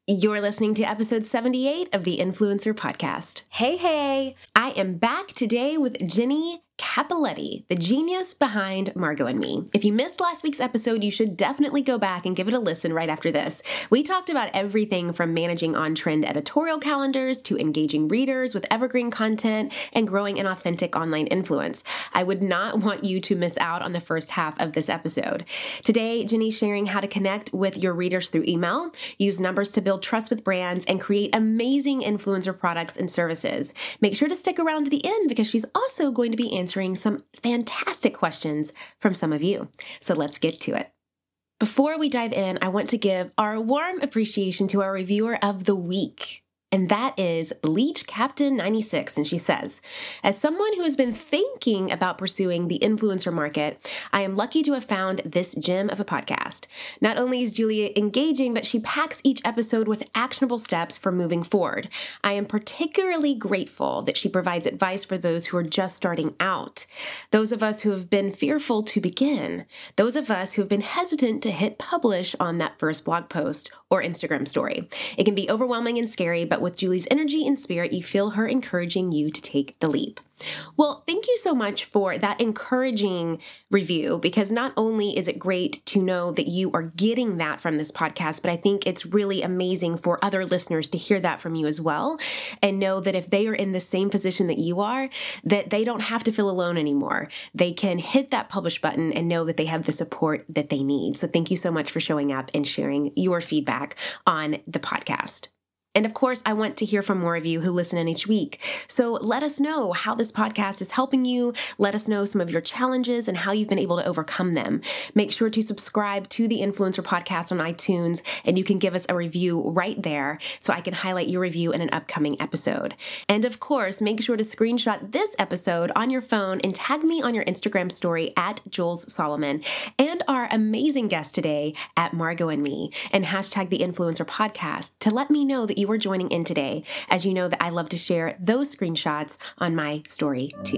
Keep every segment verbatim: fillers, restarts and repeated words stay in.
You're listening to episode seventy-eight of the Influencer Podcast. Hey, hey! I am back today with Jenny Capoletti, the genius behind Margot and Me. If you missed last week's episode, you should definitely go back and give it a listen right after this. We talked about everything from managing on-trend editorial calendars to engaging readers with evergreen content and growing an authentic online influence. I would not want you to miss out on the first half of this episode. Today, Jenny's sharing how to connect with your readers through email, use numbers to build trust with brands, and create amazing influencer products and services. Make sure to stick around to the end because she's also going to be answering some fantastic questions from some of you. So let's get to it. Before we dive in, I want to give our warm appreciation to our reviewer of the week. And that is Bleach Captain ninety-six. And she says, as someone who has been thinking about pursuing the influencer market, I am lucky to have found this gem of a podcast. Not only is Julia engaging, but she packs each episode with actionable steps for moving forward. I am particularly grateful that she provides advice for those who are just starting out. Those of us who have been fearful to begin. Those of us who have been hesitant to hit publish on that first blog post or Instagram story. It can be overwhelming and scary, but with Julie's energy and spirit, you feel her encouraging you to take the leap. Well, thank you so much for that encouraging review, because not only is it great to know that you are getting that from this podcast, but I think it's really amazing for other listeners to hear that from you as well and know that if they are in the same position that you are, that they don't have to feel alone anymore. They can hit that publish button and know that they have the support that they need. So thank you so much for showing up and sharing your feedback on the podcast. And of course, I want to hear from more of you who listen in each week. So let us know how this podcast is helping you. Let us know some of your challenges and how you've been able to overcome them. Make sure to subscribe to the Influencer Podcast on iTunes, and you can give us a review right there so I can highlight your review in an upcoming episode. And of course, make sure to screenshot this episode on your phone and tag me on your Instagram story at Jules Solomon and our amazing guest today at Margot and Me, and hashtag the Influencer Podcast to let me know that you you are joining in today, as you know that I love to share those screenshots on my story too.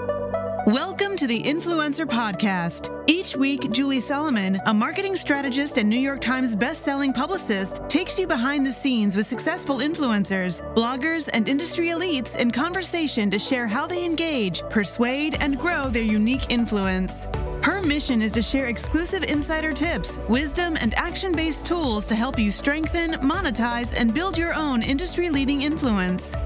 Welcome to the Influencer Podcast. Each week, Julie Solomon, a marketing strategist and New York Times best-selling publicist, takes you behind the scenes with successful influencers, bloggers, and industry elites in conversation to share how they engage, persuade, and grow their unique influence. Her mission is to share exclusive insider tips, wisdom, and action-based tools to help you strengthen, monetize, and build your own industry-leading influence.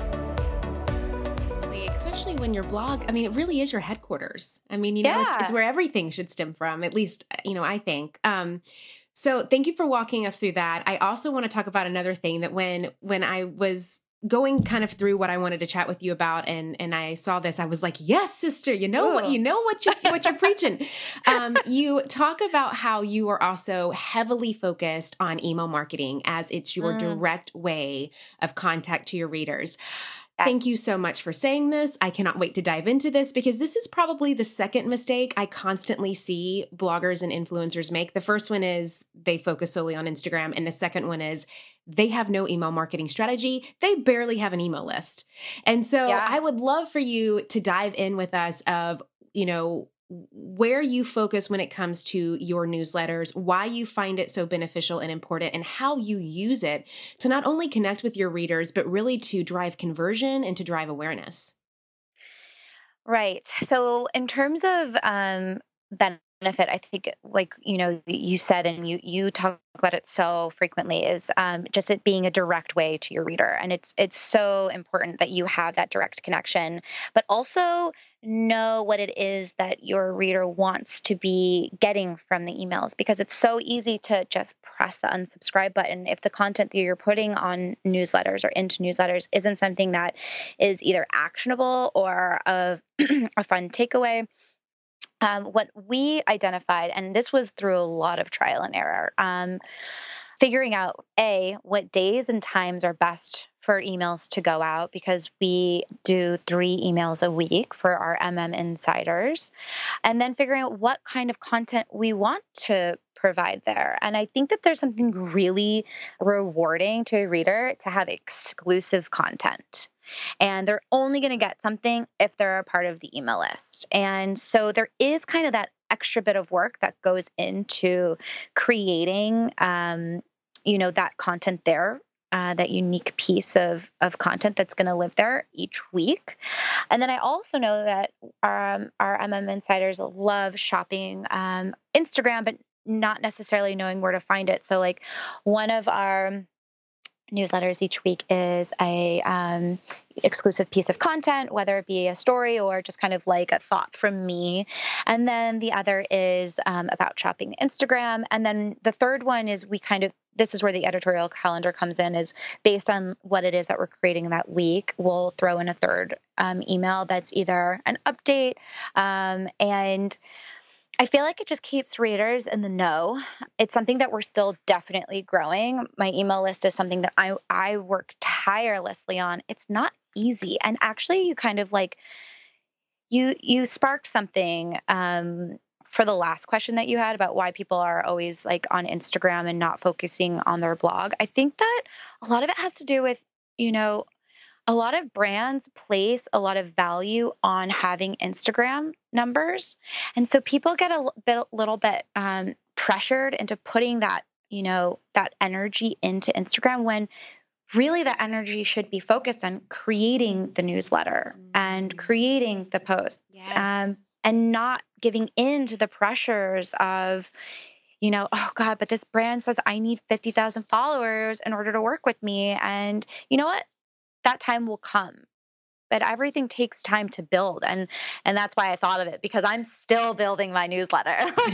Especially when your blog, I mean, it really is your headquarters. I mean, you know, yeah. it's, it's where everything should stem from, at least, you know, I think. Um, so thank you for walking us through that. I also want to talk about another thing that when when I was going kind of through what I wanted to chat with you about, and and I saw this, I was like, yes, sister, you know Ooh. what you know what you what you're preaching. Um, you talk about how you are also heavily focused on email marketing as it's your mm. direct way of contact to your readers. Thank you so much for saying this. I cannot wait to dive into this because this is probably the second mistake I constantly see bloggers and influencers make. The first one is they focus solely on Instagram. And the second one is they have no email marketing strategy. They barely have an email list. And so yeah. I would love for you to dive in with us of, you know, where you focus when it comes to your newsletters, why you find it so beneficial and important, and how you use it to not only connect with your readers, but really to drive conversion and to drive awareness. Right. So in terms of um, benefit, I think, like, you know, you said, and you you talk about it so frequently, is um, just it being a direct way to your reader. And it's it's so important that you have that direct connection, but also know what it is that your reader wants to be getting from the emails, because it's so easy to just press the unsubscribe button if the content that you're putting on newsletters or into newsletters isn't something that is either actionable or a, a fun takeaway. Um, what we identified, and this was through a lot of trial and error, um, figuring out, A, what days and times are best for emails to go out, because we do three emails a week for our M M insiders, and then figuring out what kind of content we want to provide there. And I think that there's something really rewarding to a reader to have exclusive content. And they're only going to get something if they're a part of the email list. And so there is kind of that extra bit of work that goes into creating, um, you know, that content there uh, that unique piece of of content that's going to live there each week. And then I also know that um, our M M Insiders love shopping um, Instagram, but not necessarily knowing where to find it. So like one of our newsletters each week is a um, exclusive piece of content, whether it be a story or just kind of like a thought from me. And then the other is um, about shopping Instagram. And then the third one is we kind of, this is where the editorial calendar comes in, is based on what it is that we're creating that week. We'll throw in a third um, email that's either an update um, and I feel like it just keeps readers in the know. It's something that we're still definitely growing. My email list is something that I I work tirelessly on. It's not easy. And actually you kind of like you you sparked something um, for the last question that you had about why people are always like on Instagram and not focusing on their blog. I think that a lot of it has to do with, you know, a lot of brands place a lot of value on having Instagram numbers. And so people get a bit, little bit um, pressured into putting that, you know, that energy into Instagram when really that energy should be focused on creating the newsletter and creating the posts Yes. um, and not giving in to the pressures of, you know, oh God, but this brand says I need fifty thousand followers in order to work with me. And you know what? That time will come, but everything takes time to build. And, and that's why I thought of it, because I'm still building my newsletter.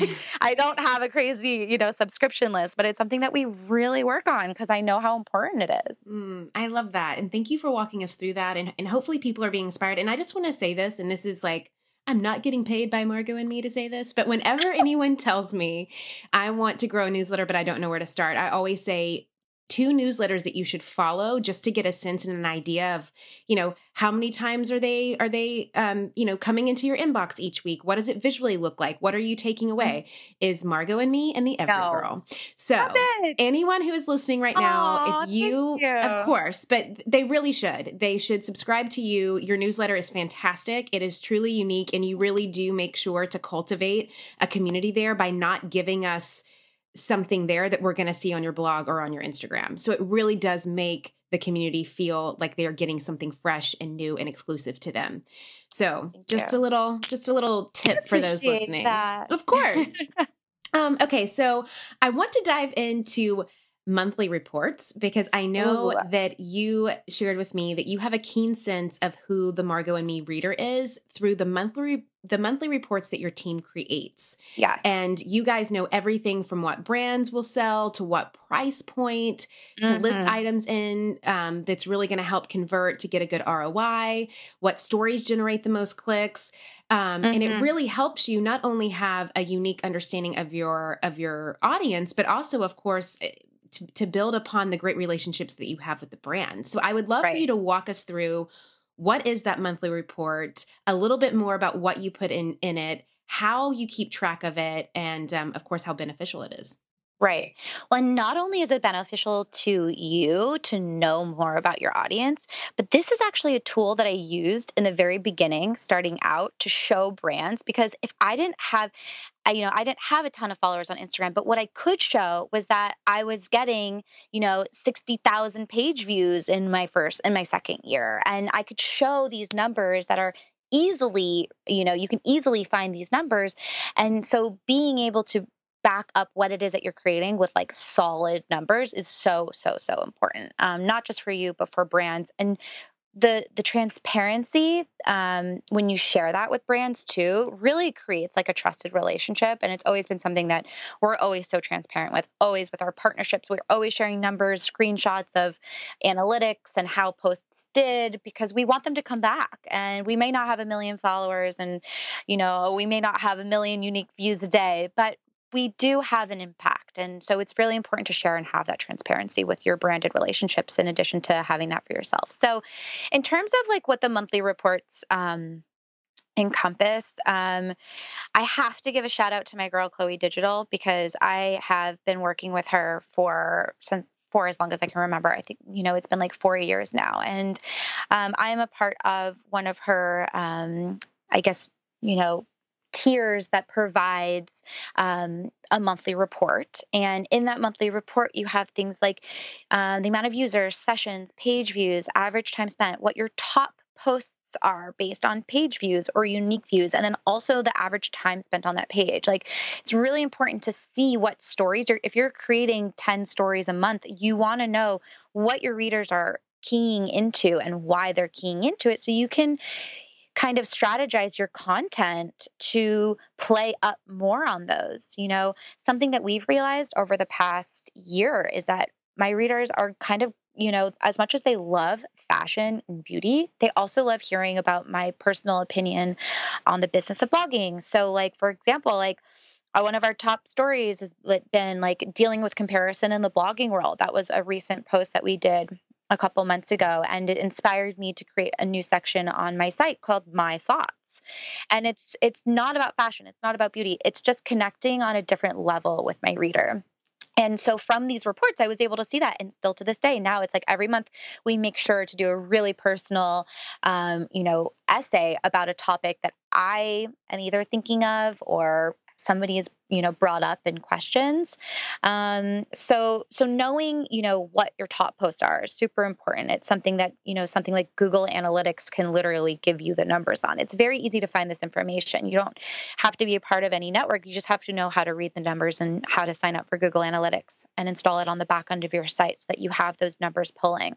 I don't have a crazy, you know, subscription list, but it's something that we really work on because I know how important it is. Mm, I love that. And thank you for walking us through that. And, and hopefully people are being inspired. And I just want to say this, and this is like, I'm not getting paid by Margot and me to say this, but whenever anyone tells me I want to grow a newsletter, but I don't know where to start, I always say, two newsletters that you should follow just to get a sense and an idea of, you know, how many times are they, are they, um, you know, coming into your inbox each week? What does it visually look like? What are you taking away? Is Margot and Me and the Every No. Girl. So anyone who is listening right now, Aw, if you, you, of course, but they really should, they should subscribe to you. Your newsletter is fantastic. It is truly unique. And you really do make sure to cultivate a community there by not giving us something there that we're going to see on your blog or on your Instagram. So it really does make the community feel like they're getting something fresh and new and exclusive to them. So Thank just you. a little, just a little tip for those Appreciate listening. that. Of course. um, okay. So I want to dive into monthly reports because I know Ooh. that you shared with me that you have a keen sense of who the Margot and Me reader is through the monthly the monthly reports that your team creates. Yes. And you guys know everything from what brands will sell to what price point to Mhm. list items in um, that's really going to help convert to get a good R O I, what stories generate the most clicks. Um, And it Mhm. really helps you not only have a unique understanding of your of your audience, but also, of course, to, to build upon the great relationships that you have with the brand. So I would love for you to Right. walk us through what is that monthly report, a little bit more about what you put in, in it, how you keep track of it, and um, of course, how beneficial it is. Right. Well, not only is it beneficial to you to know more about your audience, but this is actually a tool that I used in the very beginning, starting out to show brands, because if I didn't have, I, you know, I didn't have a ton of followers on Instagram, but what I could show was that I was getting, you know, sixty thousand page views in my first, in my second year. And I could show these numbers that are easily, you know, you can easily find these numbers. And so being able to back up what it is that you're creating with like solid numbers is so, so, so important. Um, not just for you, but for brands. And the the transparency um, when you share that with brands too really creates like a trusted relationship. And it's always been something that we're always so transparent with, always with our partnerships. We're always sharing numbers, screenshots of analytics and how posts did, because we want them to come back. And we may not have a million followers and, you know, we may not have a million unique views a day, but we do have an impact. And so it's really important to share and have that transparency with your branded relationships in addition to having that for yourself. So in terms of like what the monthly reports um, encompass, um, I have to give a shout out to my girl, Chloe Digital, because I have been working with her for since for as long as I can remember. I think, you know, it's been like four years now. And um, I am a part of one of her, um, I guess, you know, tiers that provides um, a monthly report. And in that monthly report, you have things like uh, the amount of users, sessions, page views, average time spent, what your top posts are based on page views or unique views, and then also the average time spent on that page. Like, it's really important to see what stories you're, if you're creating ten stories a month, you want to know what your readers are keying into and why they're keying into it, so you can kind of strategize your content to play up more on those. You know, something that we've realized over the past year is that my readers are kind of, you know, as much as they love fashion and beauty, they also love hearing about my personal opinion on the business of blogging. So, like, for example, like, uh, one of our top stories has been like dealing with comparison in the blogging world. That was a recent post that we did a couple months ago, and it inspired me to create a new section on my site called My Thoughts. And it's it's not about fashion, it's not about beauty, it's just connecting on a different level with my reader. And so from these reports, I was able to see that. And still to this day, now it's like every month we make sure to do a really personal, um, you know, essay about a topic that I am either thinking of or somebody is, you know, brought up in questions. Um, so, so knowing, you know, what your top posts are is super important. It's something that, you know, something like Google Analytics can literally give you the numbers on. It's very easy to find this information. You don't have to be a part of any network. You just have to know how to read the numbers and how to sign up for Google Analytics and install it on the back end of your site so that you have those numbers pulling.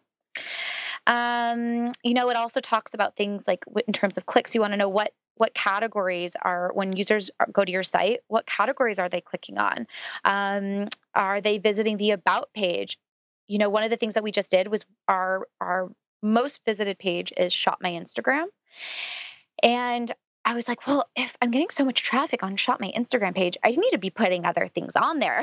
Um, you know, it also talks about things like in terms of clicks, you want to know what what categories are, when users go to your site, what categories are they clicking on? Um, are they visiting the About page? You know, one of the things that we just did was our, our most visited page is Shop My Instagram. And I was like, well, if I'm getting so much traffic on Shop My Instagram page, I need to be putting other things on there.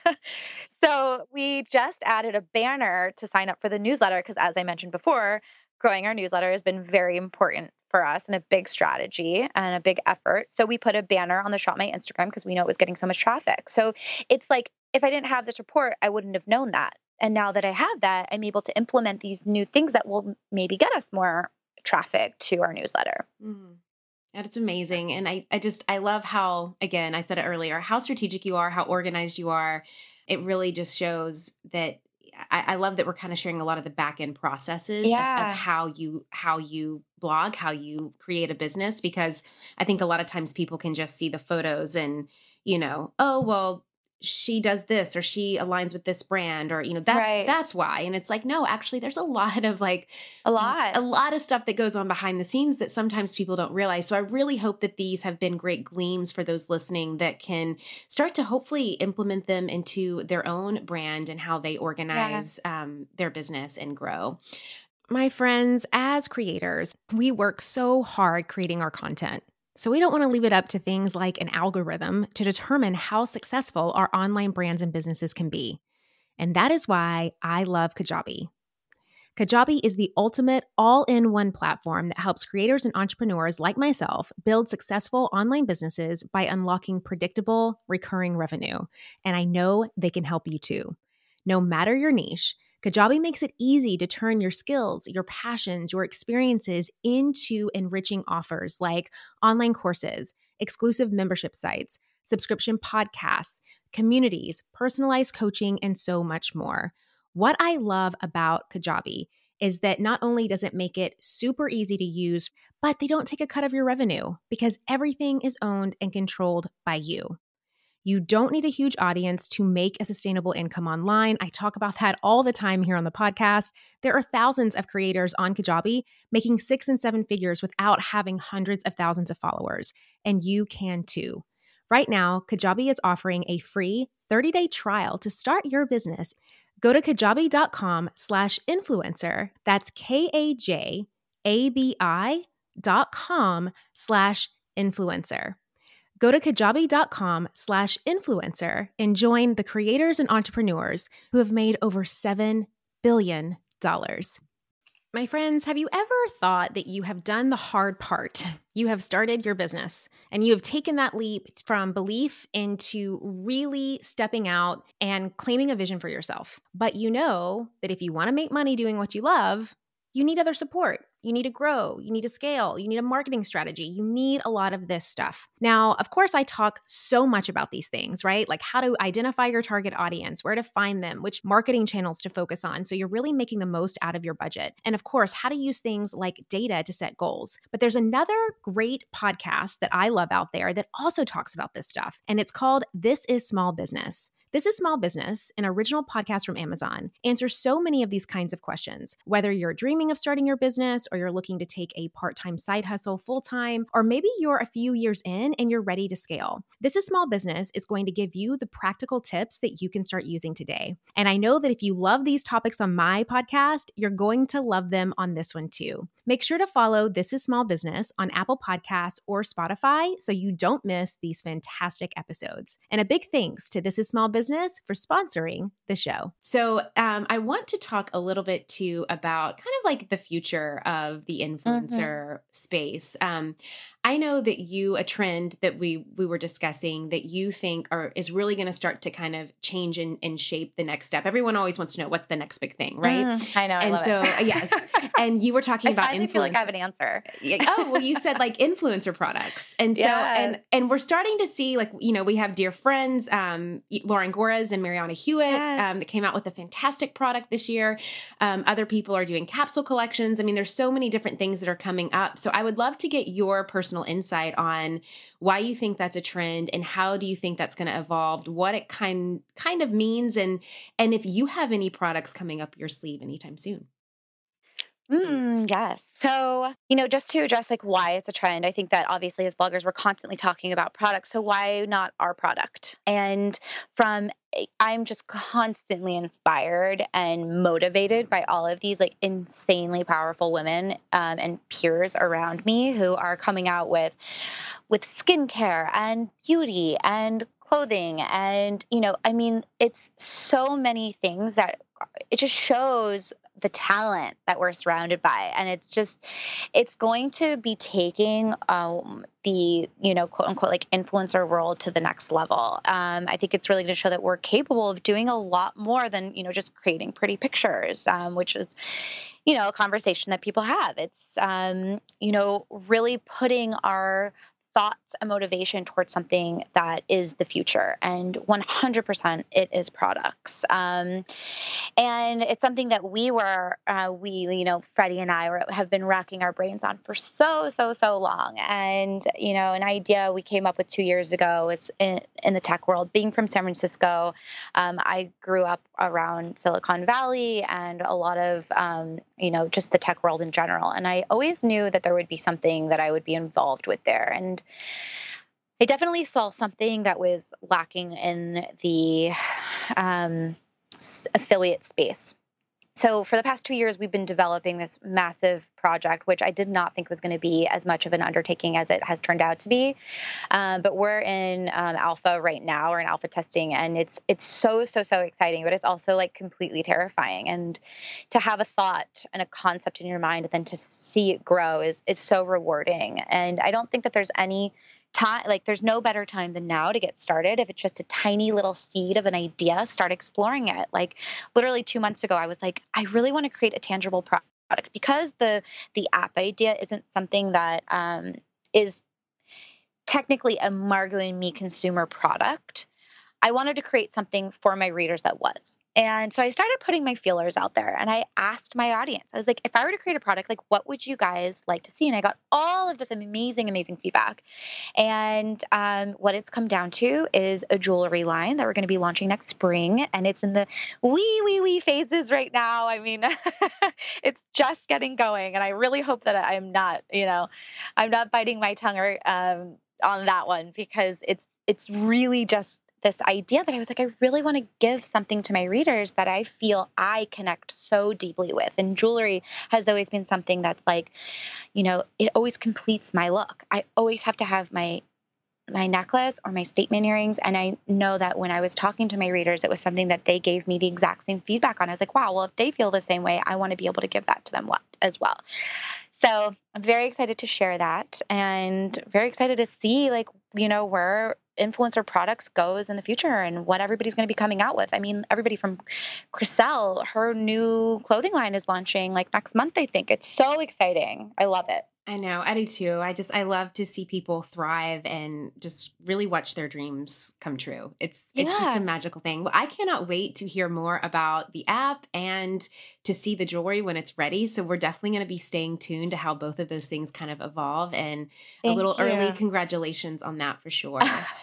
So we just added a banner to sign up for the newsletter because, as I mentioned before, growing our newsletter has been very important for us and a big strategy and a big effort. So we put a banner on the Shop My Instagram because we know it was getting so much traffic. So it's like, if I didn't have this report, I wouldn't have known that. And now that I have that, I'm able to implement these new things that will maybe get us more traffic to our newsletter. Mm. And it's amazing. And I, I just, I love how, again, I said it earlier, how strategic you are, how organized you are. It really just shows that I, I love that we're kind of sharing a lot of the back end processes yeah. of, of how you, how you blog, how you create a business, because I think a lot of times people can just see the photos and, you know, oh, well, she does this or she aligns with this brand or, you know, that's, right. that's why. And it's like, no, actually there's a lot of like a lot, a lot of stuff that goes on behind the scenes that sometimes people don't realize. So I really hope that these have been great gleams for those listening that can start to hopefully implement them into their own brand and how they organize yeah. um, their business and grow. My friends, as creators, we work so hard creating our content. So we don't want to leave it up to things like an algorithm to determine how successful our online brands and businesses can be. And that is why I love Kajabi. Kajabi is the ultimate all-in-one platform that helps creators and entrepreneurs like myself build successful online businesses by unlocking predictable, recurring revenue. And I know they can help you too. No matter your niche, Kajabi makes it easy to turn your skills, your passions, your experiences into enriching offers like online courses, exclusive membership sites, subscription podcasts, communities, personalized coaching, and so much more. What I love about Kajabi is that not only does it make it super easy to use, but they don't take a cut of your revenue because everything is owned and controlled by you. You don't need a huge audience to make a sustainable income online. I talk about that all the time here on the podcast. There are thousands of creators on Kajabi making six and seven figures without having hundreds of thousands of followers, and you can too. Right now, Kajabi is offering a free thirty-day trial to start your business. Go to kajabi.com slash influencer. That's K-A-J-A-B-I dot com slash influencer. Go to kajabi.com slash influencer and join the creators and entrepreneurs who have made over seven billion dollars. My friends, have you ever thought that you have done the hard part? You have started your business and you have taken that leap from belief into really stepping out and claiming a vision for yourself. But you know that if you want to make money doing what you love, you need other support. You need to grow. You need to scale. You need a marketing strategy. You need a lot of this stuff. Now, of course, I talk so much about these things, right? Like how to identify your target audience, where to find them, which marketing channels to focus on. So you're really making the most out of your budget. And of course, how to use things like data to set goals. But there's another great podcast that I love out there that also talks about this stuff. And it's called This is Small Business. This is Small Business, an original podcast from Amazon, answers so many of these kinds of questions. Whether you're dreaming of starting your business or you're looking to take a part-time side hustle full-time, or maybe you're a few years in and you're ready to scale. This is Small Business is going to give you the practical tips that you can start using today. And I know that if you love these topics on my podcast, you're going to love them on this one too. Make sure to follow This is Small Business on Apple Podcasts or Spotify so you don't miss these fantastic episodes. And a big thanks to This is Small Business Business for sponsoring the show. So um, I want to talk a little bit too about kind of like the future of the influencer mm-hmm. space. Um, I know that you, a trend that we we were discussing that you think are is really going to start to kind of change and, and shape the next step. Everyone always wants to know what's the next big thing, right? Mm, I know. I and love so it. yes, and you were talking I about finally influencer. feel like I have an answer. Oh well, you said like influencer products, and so yes. and and we're starting to see like you know we have dear friends, um, Lauren Goras and Mariana Hewitt yes. um, that came out with a fantastic product this year. Um, other people are doing capsule collections. I mean, there's so many different things that are coming up. So I would love to get your personal insight on. on why you think that's a trend and how do you think that's going to evolve, what it kind kind of means, and and if you have any products coming up your sleeve anytime soon. Mm, yes. So, you know, just to address like why it's a trend, I think that obviously as bloggers, we're constantly talking about products. So why not our product? And from, I'm just constantly inspired and motivated by all of these like insanely powerful women um, and peers around me who are coming out with, with skincare and beauty and clothing. And, you know, I mean, it's so many things that it just shows the talent that we're surrounded by. And it's just, it's going to be taking um, the, you know, quote unquote, like influencer world to the next level. Um, I think it's really going to show that we're capable of doing a lot more than, you know, just creating pretty pictures, um, which is, you know, a conversation that people have. It's, um, you know, really putting our thoughts and motivation towards something that is the future. And one hundred percent it is products. Um, and it's something that we were, uh, we, you know, Freddie and I were, have been racking our brains on for so, so, so long. And, you know, an idea we came up with two years ago is in, in the tech world. Being from San Francisco, um, I grew up around Silicon Valley and a lot of, um, you know, just the tech world in general. And I always knew that there would be something that I would be involved with there. And I definitely saw something that was lacking in the um, affiliate space. So for the past two years, we've been developing this massive project, which I did not think was going to be as much of an undertaking as it has turned out to be. Um, but we're in um, alpha right now. We're in alpha testing, and it's it's so, so, so exciting, but it's also like completely terrifying. And to have a thought and a concept in your mind and then to see it grow is is so rewarding. And I don't think that there's any time, like there's no better time than now to get started. If it's just a tiny little seed of an idea, start exploring it. Like literally two months ago, I was like, I really want to create a tangible product because the, the app idea isn't something that um, is technically a Margot and Me consumer product. I wanted to create something for my readers that was. And so I started putting my feelers out there and I asked my audience, I was like, if I were to create a product, like what would you guys like to see? And I got all of this amazing, amazing feedback. And um, what it's come down to is a jewelry line that we're going to be launching next spring. And it's in the wee, wee, wee phases right now. I mean, it's just getting going. And I really hope that I'm not, you know, I'm not biting my tongue or, um, on that one because it's, it's really just this idea that I was like, I really want to give something to my readers that I feel I connect so deeply with. And jewelry has always been something that's like, you know, it always completes my look. I always have to have my my necklace or my statement earrings. And I know that when I was talking to my readers, it was something that they gave me the exact same feedback on. I was like, wow, well, if they feel the same way, I want to be able to give that to them as well. So I'm very excited to share that and very excited to see like, you know, where influencer products goes in the future and what everybody's going to be coming out with. I mean, everybody from Chriselle, her new clothing line is launching like next month, I think. It's so exciting. I love it. I know. I do too. I just, I love to see people thrive and just really watch their dreams come true. It's, Yeah. it's just a magical thing. Well, I cannot wait to hear more about the app and to see the jewelry when it's ready. So we're definitely going to be staying tuned to how both of those things kind of evolve, and a Thank little you. early congratulations on that for sure.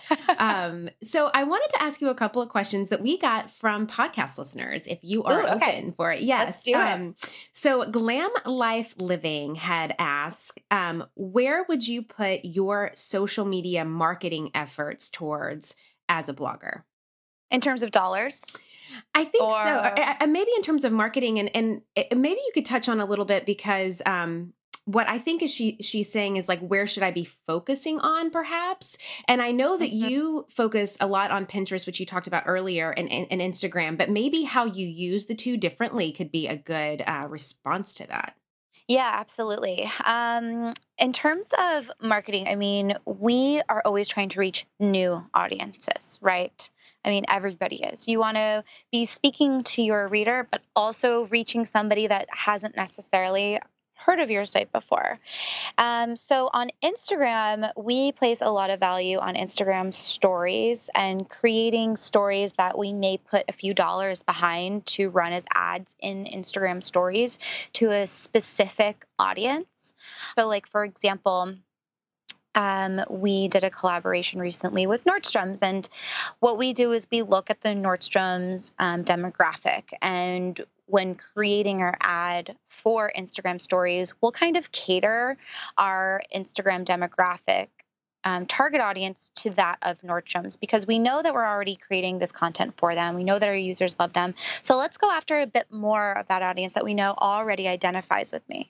um, so I wanted to ask you a couple of questions that we got from podcast listeners, if you are Ooh, okay. open for it. Yes. Let's do it. Um, so Glam Life Living had asked, um, where would you put your social media marketing efforts towards as a blogger? In terms of dollars? I think Or- so. Uh, uh, maybe in terms of marketing, and, and it, maybe you could touch on a little bit, because um, what I think is she she's saying is like, where should I be focusing on perhaps? And I know that Mhm. you focus a lot on Pinterest, which you talked about earlier, and, and, and Instagram, but maybe how you use the two differently could be a good uh, response to that. Yeah, absolutely. Um, in terms of marketing, I mean, we are always trying to reach new audiences, right? I mean, everybody is. You want to be speaking to your reader, but also reaching somebody that hasn't necessarily heard of your site before. Um, so on Instagram, we place a lot of value on Instagram stories and creating stories that we may put a few dollars behind to run as ads in Instagram stories to a specific audience. So like, for example, Um, we did a collaboration recently with Nordstrom's, and what we do is we look at the Nordstrom's um, demographic, and when creating our ad for Instagram stories, we'll kind of cater our Instagram demographic um, target audience to that of Nordstrom's, because we know that we're already creating this content for them. We know that our users love them. So let's go after a bit more of that audience that we know already identifies with me.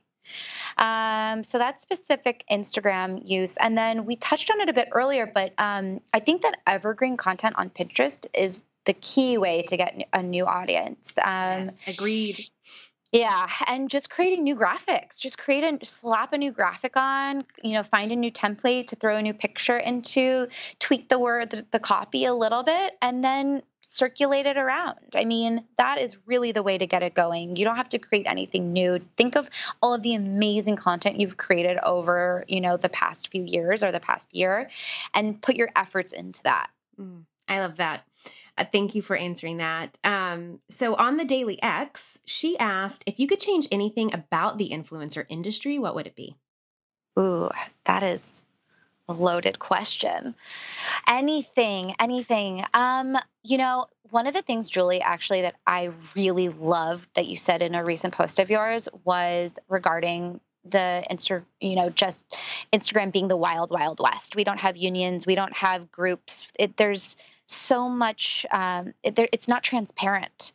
Um, so that's specific Instagram use. And then we touched on it a bit earlier, but um, I think that evergreen content on Pinterest is the key way to get a new audience. Um, Yes, agreed. Yeah. And just creating new graphics, just create a slap a new graphic on, you know, find a new template to throw a new picture into, tweak the word, the, the copy a little bit, and then circulate it around. I mean, that is really the way to get it going. You don't have to create anything new. Think of all of the amazing content you've created over, you know, the past few years or the past year, and put your efforts into that. Mm, I love that. Uh, thank you for answering that. Um, so on the Daily X, she asked, if you could change anything about the influencer industry, what would it be? Ooh, that is a loaded question. Anything, anything. Um, you know, one of the things, Julie, actually, that I really loved that you said in a recent post of yours was regarding the Insta, you know, just Instagram being the wild, wild west. We don't have unions. We don't have groups. It, there's so much, um, it, there, it's not transparent.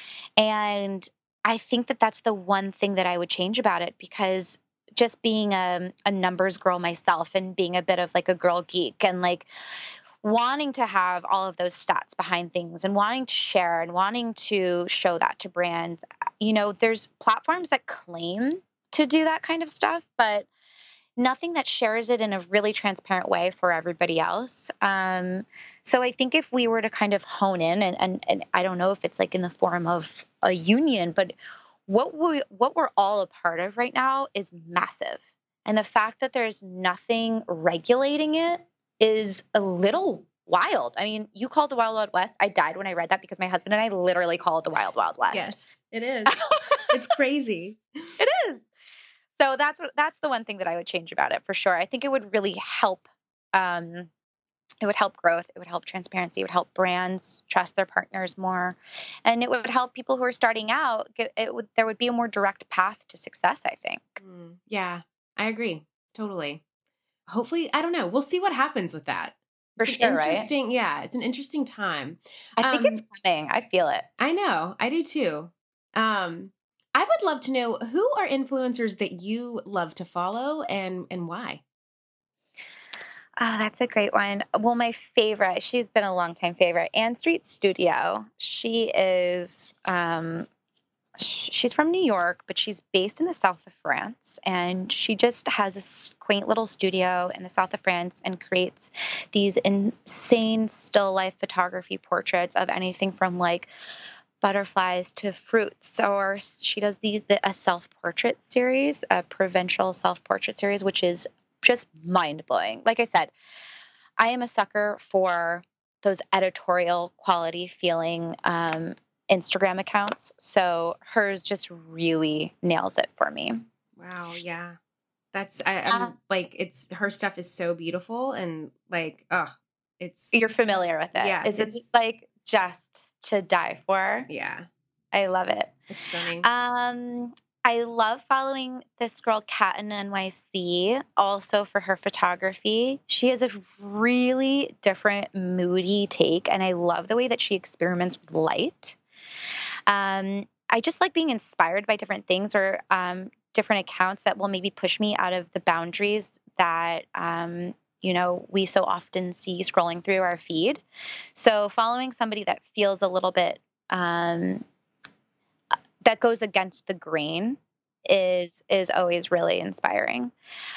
And I think that that's the one thing that I would change about it, because just being a, a numbers girl myself and being a bit of like a girl geek and like wanting to have all of those stats behind things and wanting to share and wanting to show that to brands, you know, there's platforms that claim to do that kind of stuff, but nothing that shares it in a really transparent way for everybody else. Um, so I think if we were to kind of hone in, and, and, and I don't know if it's like in the form of a union, but what we what we're all a part of right now is massive. And the fact that there's nothing regulating it is a little wild. I mean, you called the Wild Wild West. I died when I read that because my husband and I literally call it the Wild Wild West. Yes, it is. It's crazy. It is. So that's that's the one thing that I would change about it for sure. I think it would really help. Um, it would help growth. It would help transparency. It would help brands trust their partners more, and it would help people who are starting out. Get, it would there would be a more direct path to success, I think. Mm, yeah, I agree. Totally. Hopefully, I don't know. We'll see what happens with that. For It's an sure, right? interesting, yeah, it's an interesting time. I think Um, it's coming. I feel it. I know. I do too. Um, I would love to know, who are influencers that you love to follow, and and why? Oh, that's a great one. Well, my favorite, she's been a longtime favorite, Ann Street Studio. She is um, she's from New York, but she's based in the south of France. And she just has a quaint little studio in the south of France and creates these insane still life photography portraits of anything from like butterflies to fruits. Or she does these, a self-portrait series, a provincial self-portrait series, which is just mind-blowing. Like I said, I am a sucker for those editorial quality feeling um, Instagram accounts. So hers just really nails it for me. Wow. Yeah. That's, I, I'm uh, like, it's, her stuff is so beautiful and like, oh, it's. You're familiar with it. Yeah. Is it like just to die for? Yeah. I love it. It's stunning. Um, I love following this girl, Kat in N Y C, also for her photography. She has a really different, moody take, and I love the way that she experiments with light. Um, I just like being inspired by different things or um, different accounts that will maybe push me out of the boundaries that, um, you know, we so often see scrolling through our feed. So following somebody that feels a little bit, um, that goes against the grain is, is always really inspiring.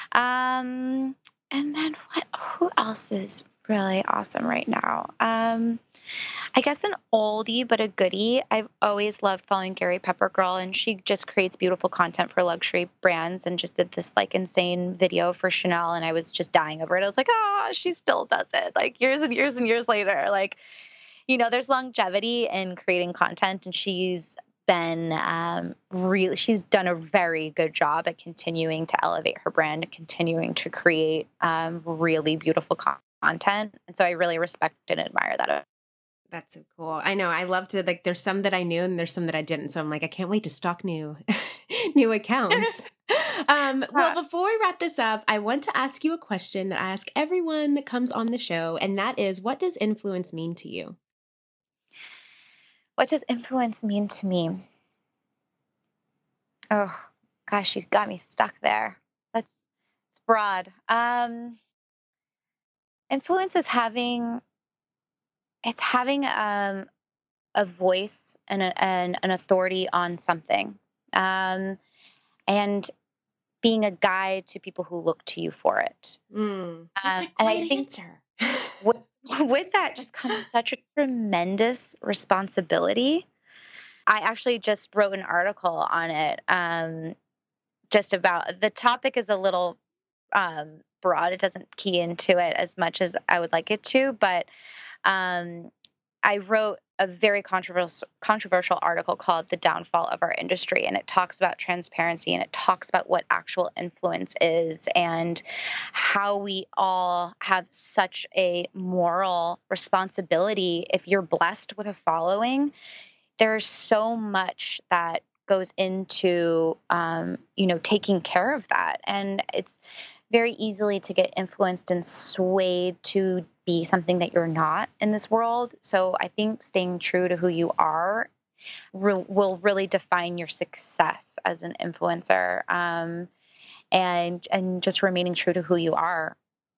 Um, and then what, who else is really awesome right now? Um, I guess an oldie, but a goodie. I've always loved following Gary Peppergirl, and she just creates beautiful content for luxury brands and just did this like insane video for Chanel. And I was just dying over it. I was like, ah, oh, she still does it like years and years and years later. Like, you know, there's longevity in creating content, and she's been um, really, she's done a very good job at continuing to elevate her brand and continuing to create um, really beautiful con- content. And so I really respect and admire that. That's so cool. I know. I love to like, there's some that I knew and there's some that I didn't. So I'm like, I can't wait to stalk new, new accounts. um, well, before we wrap this up, I want to ask you a question that I ask everyone that comes on the show. And that is, what does influence mean to you? What does influence mean to me? Oh gosh, you got me stuck there. That's it's broad. Um, influence is having, it's having um, a voice and, a, and an authority on something, um, and being a guide to people who look to you for it. Mm, that's um, a great and I think answer. with, with that just comes such a tremendous responsibility. I actually just wrote an article on it, um, just about, the topic is a little um, broad. It doesn't key into it as much as I would like it to, but um, I wrote a very controversial controversial article called The Downfall of Our Industry, and it talks about transparency, and it talks about what actual influence is and how we all have such a moral responsibility. If you're blessed with a following, there's so much that goes into, um, you know, taking care of that. And it's very easily to get influenced and swayed to be something that you're not in this world. So I think staying true to who you are re- will really define your success as an influencer, um, and and just remaining true to who you are.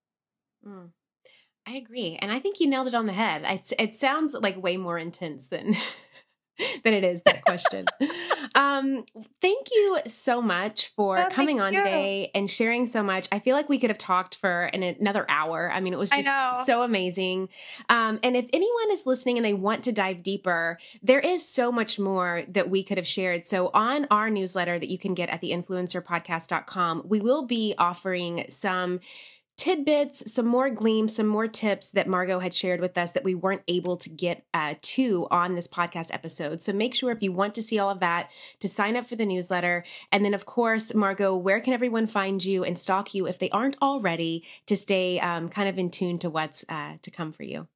Mm. I agree. And I think you nailed it on the head. It's, it sounds like way more intense than... than it is that question. um, thank you so much for oh, coming on you. today and sharing so much. I feel like we could have talked for an, another hour. I mean, it was just so amazing. Um, and if anyone is listening and they want to dive deeper, there is so much more that we could have shared. So on our newsletter that you can get at the influencer podcast dot com, we will be offering some tidbits, some more gleams, some more tips that Margot had shared with us that we weren't able to get uh, to on this podcast episode. So make sure if you want to see all of that, to sign up for the newsletter. And then, of course, Margot, where can everyone find you and stalk you if they aren't already, to stay um, kind of in tune to what's uh, to come for you?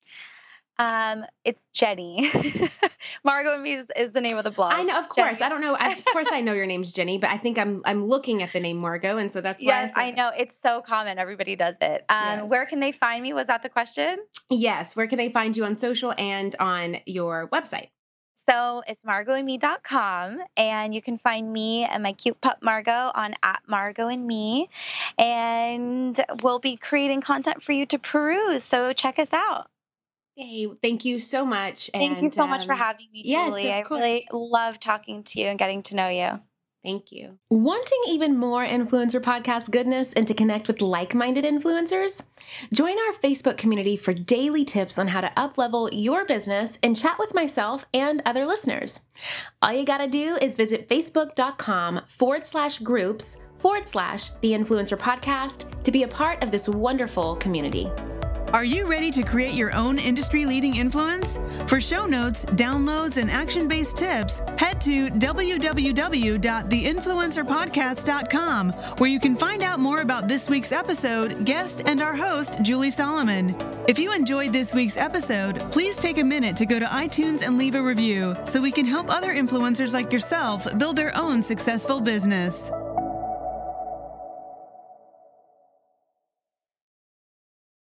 Um, it's Jenny. Margot and Me is, is the name of the blog. I know, of course. Jenny. I don't know. I, of course, I know your name's Jenny, but I think I'm I'm looking at the name Margot, and so that's why. Yes, I, I know. It's so common. Everybody does it. Um, yes. Where can they find me? Was that the question? Yes. Where can they find you on social and on your website? So it's margot and me dot com, and you can find me and my cute pup Margot on at Margot and Me, and we'll be creating content for you to peruse. So check us out. Hey, thank you so much. Thank and, you so much um, for having me, yes, Julie. of I course. really love talking to you and getting to know you. Thank you. Wanting even more influencer podcast goodness and to connect with like-minded influencers? Join our Facebook community for daily tips on how to up-level your business and chat with myself and other listeners. All you gotta do is visit facebook.com forward slash groups forward slash the influencer podcast to be a part of this wonderful community. Are you ready to create your own industry-leading influence? For show notes, downloads, and action-based tips, head to w w w dot the influencer podcast dot com, where you can find out more about this week's episode, guest, and our host, Julie Solomon. If you enjoyed this week's episode, please take a minute to go to iTunes and leave a review so we can help other influencers like yourself build their own successful business.